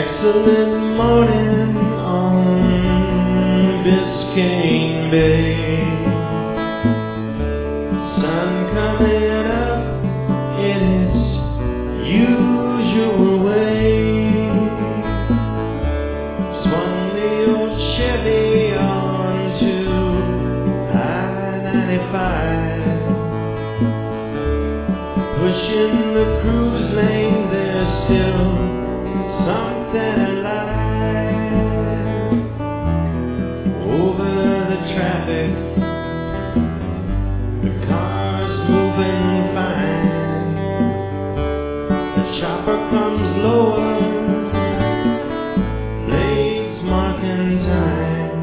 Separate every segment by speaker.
Speaker 1: excellent morning on Biscayne Bay. Sun coming up in its usual way. Swung the old Chevy onto I-95, pushing the cruise lane. There's still something alive over the traffic. The car's moving fine. The chopper comes lower, blades marking time.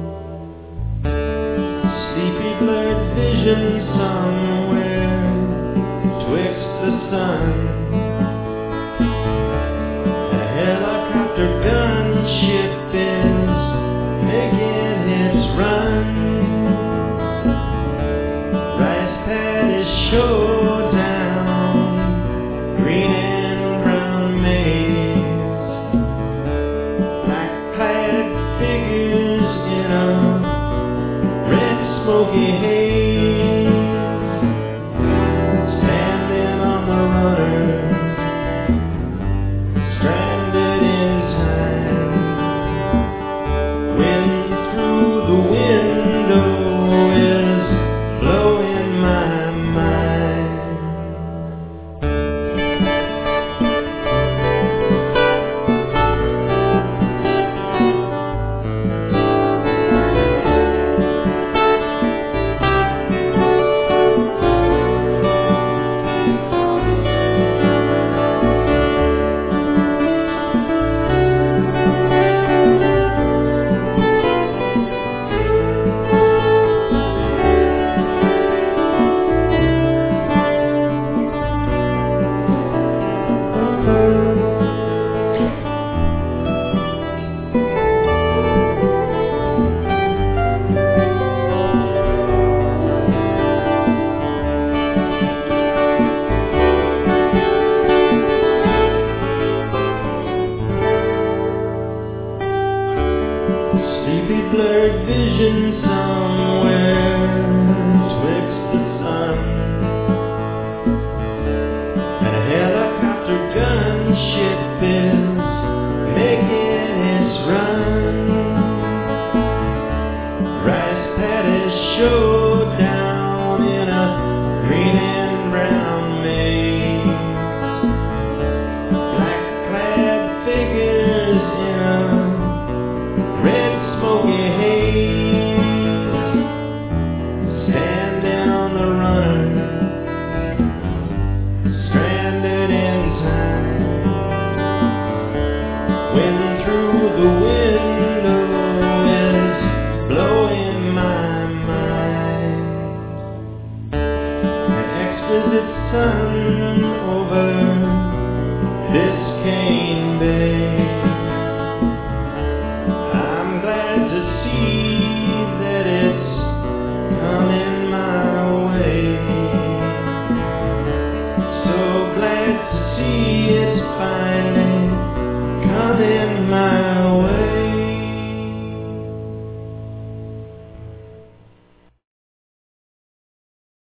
Speaker 1: Sleepy blurred vision somewhere twixt the sun. Helicopter gunship is making its run. Rice paddies showdown, green and brown maize, black-clad figures in a red smoky haze, standing on the runner. Sleepy blurred vision somewhere twixt the sun. And a helicopter gunship is making its run. Rice paddies showdown in a green and brown maze. Black-clad figures in a red smoky haze, standing on the runner, stranded in time. Wind through the window is blowing my mind. An exquisite sun over Biscayne Bay. Glad to see that it's coming my way. So glad to see it's fine.